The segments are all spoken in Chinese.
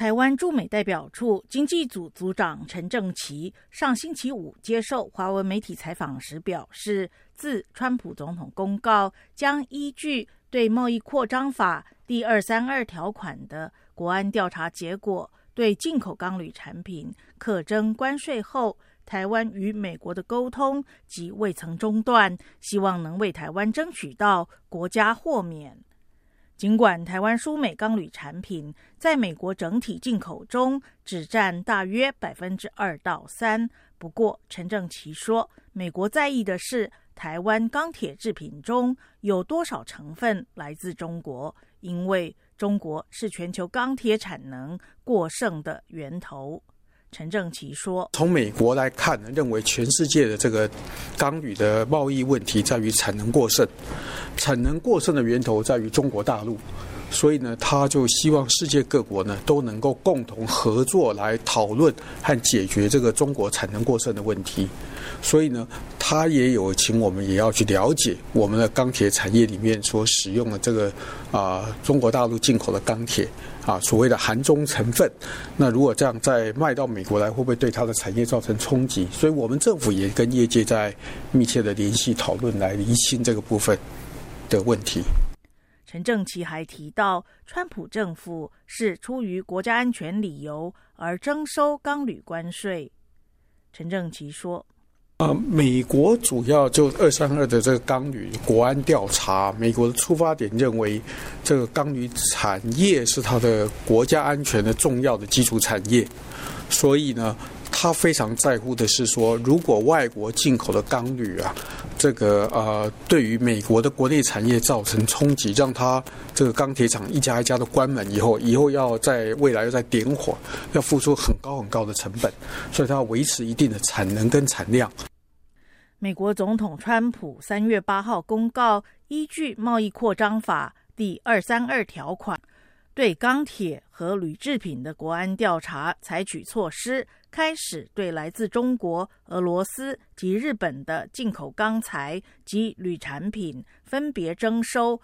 台湾驻美代表处经济组组长陈正奇上星期五接受华文媒体采访时表示，自川普总统公告将依据对贸易扩张法第232条款的国安调查结果对进口钢铝产品课征关税后，台湾与美国的沟通即未曾中断，希望能为台湾争取到国家豁免。尽管台湾输美钢铝产品在美国整体进口中只占大约 2% 到 3%， 不过陈正奇说，美国在意的是台湾钢铁制品中有多少成分来自中国，因为中国是全球钢铁产能过剩的源头。陈正奇说， 从美国来看呢，认为全世界的这个钢铝的贸易问题在于产能过剩，产能过剩的源头在于中国大陆，所以呢，他就希望世界各国呢都能够共同合作来讨论和解决这个中国产能过剩的问题。所以呢，他也有请我们也要去了解我们的钢铁产业里面所使用的这个中国大陆进口的钢铁所谓的含中成分。那如果这样再卖到美国来，会不会对它的产业造成冲击？所以我们政府也跟业界在密切的联系讨论，来厘清这个部分的问题。 陈正奇还提到，川普政府是出于国家安全理由而征收钢铝关税。陈正奇说， 美国主要就232的这个钢铝国安调查，美国的出发点认为这个钢铝产业是它的国家安全的重要的基础产业，所以呢，他非常在乎的是说，如果外国进口的钢铝这个对于美国的国内产业造成冲击，让他这个钢铁厂一家一家的关门以后要在未来要再点火，要付出很高很高的成本，所以他要维持一定的产能跟产量。 美国总统川普3月8号公告，依据贸易扩张法第232条款，对钢铁和铝制品的国安调查采取措施，开始对来自中国、俄罗斯及日本的进口钢材及铝产品分别征收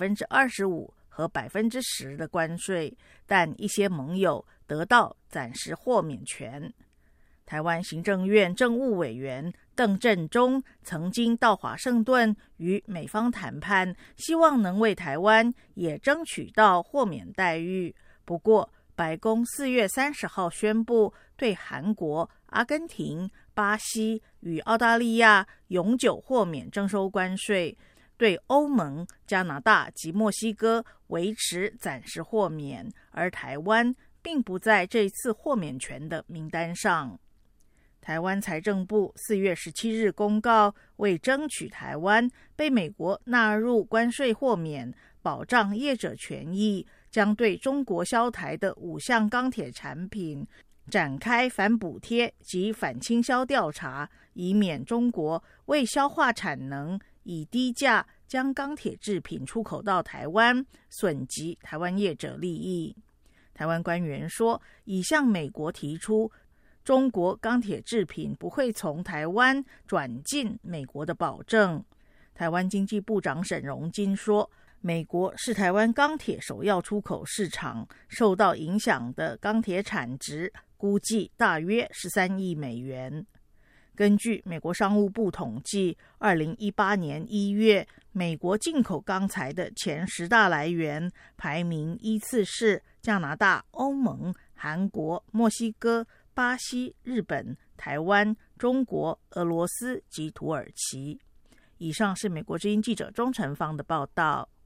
25% 和 10% 的关税，但一些盟友得到暂时豁免权。台湾行政院政务委员邓振中曾经到华盛顿与美方谈判，希望能为台湾也争取到豁免待遇。不过，白宫4月30号宣布对韩国、阿根廷、巴西与澳大利亚永久豁免征收关税，对欧盟、加拿大及墨西哥维持暂时豁免，而台湾并不在这次豁免权的名单上。台湾财政部4月17日公告，为争取台湾被美国纳入关税豁免，保障业者权益，将对中国销台的5项钢铁产品展开反补贴及反倾销调查，以免中国为消化产能，以低价将钢铁制品出口到台湾，损及台湾业者利益。台湾官员说，已向美国提出中国钢铁制品不会从台湾转进美国的保证。台湾经济部长沈荣金说，美国是台湾钢铁首要出口市场，受到影响的钢铁产值估计大约13亿美元。根据美国商务部统计，2018年1月，美国进口钢材的前10大来源排名依次是加拿大、欧盟、韩国、墨西哥、巴西、日本、台湾、中国、俄罗斯及土耳其。以上是美国之音记者钟成芳的报道。